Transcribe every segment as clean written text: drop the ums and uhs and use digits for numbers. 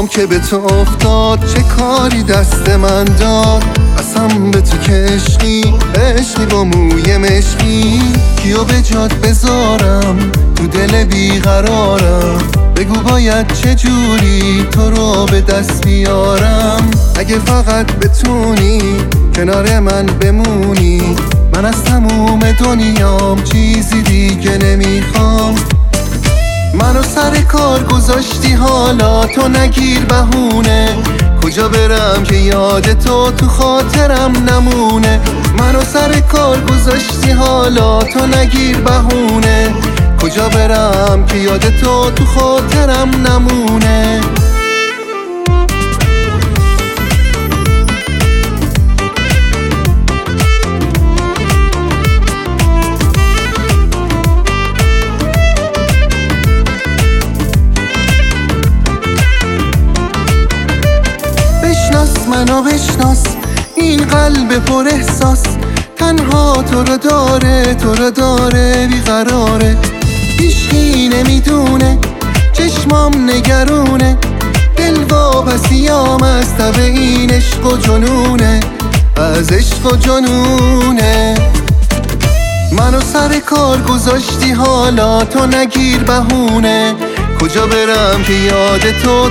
چشمام که به تو افتاد چه کاری دست من داد. قسم به تو که عشقی با موی مشکی، کیو به جات بذارم تو دل بیقرارم. بگو باید چجوری تو رو به دست بیارم. اگه فقط بتونی کنار من بمونی، من از تموم دنیام چیزی دیگه نمیخوام. منو سر کار گذاشتی حالا تو نگیر بهونه، کجا برم که یاد تو خاطرم نمونه. منو سر کار گذاشتی حالا تو نگیر بهونه، کجا برم که یاد تو خاطرم نمونه. منو بشناس این قلب پر احساس، تنها تو رو داره بیقراره. هیچکی نمیدونه چشمام نگرونه، دل واپسیام از تب این عشق و جنونه، از عشق و جنونه. منو سر کار گذاشتی حالا تو نگیر بهونه، کجا برم که یاد تو.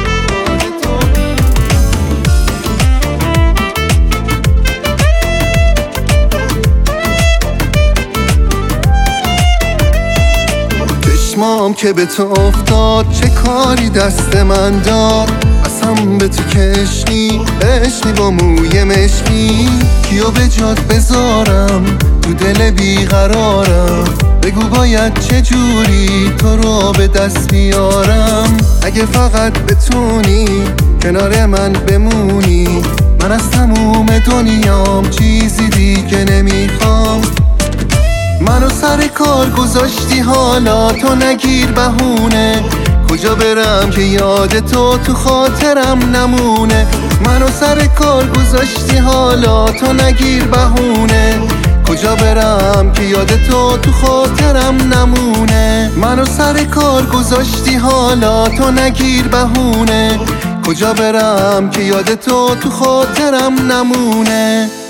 چشمام که به تو افتاد چه کاری دست من داد. قسم به تو که عشقی با موی مشکی، کیو به جات بذارم تو دل بیقرارم. بگو باید چجوری تو رو به دست بیارم. اگه فقط بتونی کنار من بمونی، من از تموم دنیام چیزی دیگه نمیخوام. منو سر کار گذاشتی حالا تو نگیر بهونه، کجا برم که یاد تو خاطرم نمونه. منو سر کار گذاشتی حالا تو نگیر بهونه، کجا برم که یاد تو خاطرم نمونه. منو سر کار گذاشتی حالا تو نگیر بهونه، کجا برم که یاد تو خاطرم نمونه.